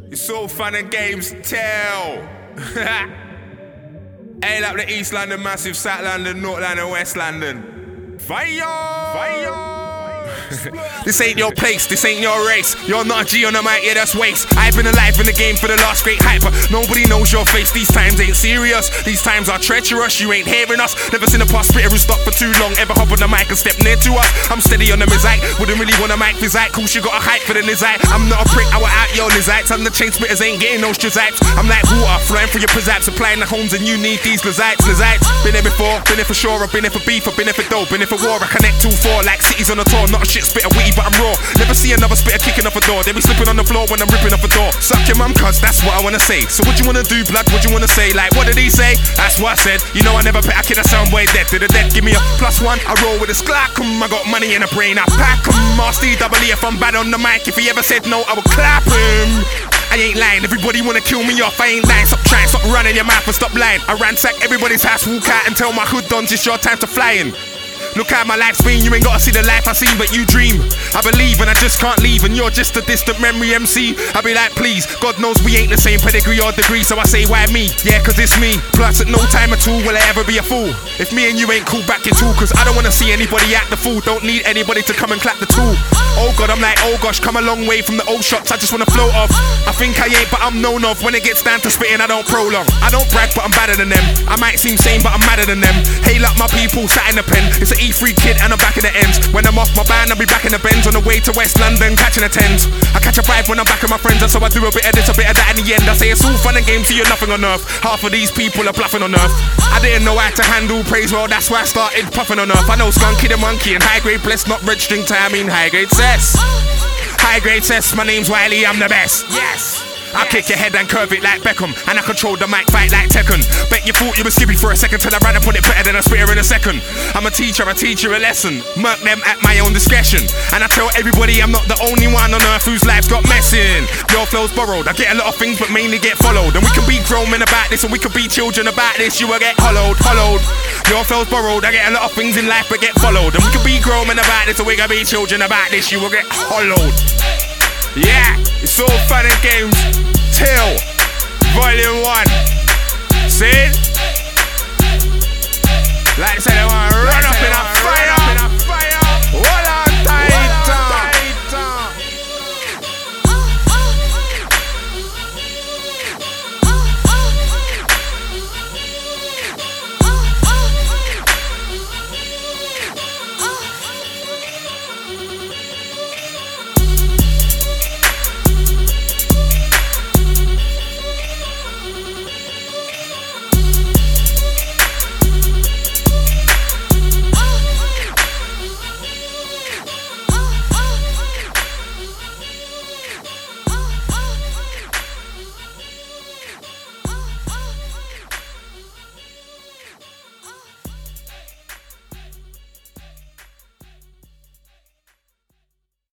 It's all fun and games, tell. Ain't up the East London, massive South London, North London, West London. Fire! Fire! This ain't your place, this ain't your race. You're not a G on the mic, yeah, that's waste. I've been alive in the game for the last great hype, but nobody knows your face. These times ain't serious, these times are treacherous. You ain't hearing us, never seen a past spitter who stopped for too long. Ever hop on the mic and step near to us. I'm steady on the mizite, wouldn't really want a mic physique. Cool, she got a hype for the nizite. I'm not a prick, I will out your lizites. I'm the chain spitters, ain't getting no strizites. I'm like water, flowing through your pizzapes, supplying the homes and you need these lizites. Been there before, been there for sure. I've been there for beef, I've been there for dough, been there for war. I connect 2-4 like cities on a tour. Not a shit spitter, witty but I'm raw. Never see another spitter kicking off a door. They be slipping on the floor when I'm ripping off a door. Suck your mum, cuz that's what I wanna say. So what you wanna do, blood? What you wanna say? Like what did he say? That's what I said. You know I never pet a kid, I sound way dead. To the dead, give me a +1. I roll with a sklack. I got money in a brain, I pack 'em. Master E if I'm bad on the mic. If he ever said no, I will clap him. I ain't lying, everybody wanna kill me off. I ain't lying, stop trying, stop running your mouth and stop lying. I ransack everybody's house, walk out and tell my hood dons it's your time to fly in. Look at my life's been, you ain't gotta see the life I seen, but you dream. I believe and I just can't leave, and you're just a distant memory MC. I be like, please, God knows we ain't the same pedigree or degree, so I say, why me? Yeah, cause it's me. Plus, at no time at all will I ever be a fool. If me and you ain't cool, back your tool, cause I don't wanna see anybody act the fool. Don't need anybody to come and clap the tool. Oh God, I'm like, oh gosh, come a long way from the old shots, I just wanna float off. I think I ain't, but I'm known of. When it gets down to spitting, I don't prolong. I don't brag, but I'm better than them. I might seem sane, but I'm madder than them. Hail up my people, sat in the pen. It's an E3 kid and I'm back in the ends. When I'm off my band, I'll be back in the Benz. On the way to West London, catching a tens. I catch a vibe when I'm back with my friends, and so I do a bit of this, a bit of that in the end. I say it's all fun and games, so you're nothing on earth. Half of these people are bluffing on earth. I didn't know how to handle praise, well that's why I started puffing on earth. I know Skunky the Monkey and high grade blessed, not registering time, I mean high grade cess. High grade cess, my name's Wiley, I'm the best. Yes! I kick your head and curve it like Beckham, and I control the mic fight like Tekken. Bet you thought you were skippy for a second till I ran up on it better than a spitter in a second. I'm a teacher, I teach you a lesson. Murk them at my own discretion. And I tell everybody I'm not the only one on earth whose life's got messing. Your flow's borrowed, I get a lot of things but mainly get followed. And we can be grown men about this and we can be children about this. You will get hollowed. Your flow's borrowed, I get a lot of things in life but get followed. And we can be grown men about this and we can be children about this. You will get hollowed. Yeah, it's all fun and games. Till Volume 1. See? Like I said, I wanna run up in a fire.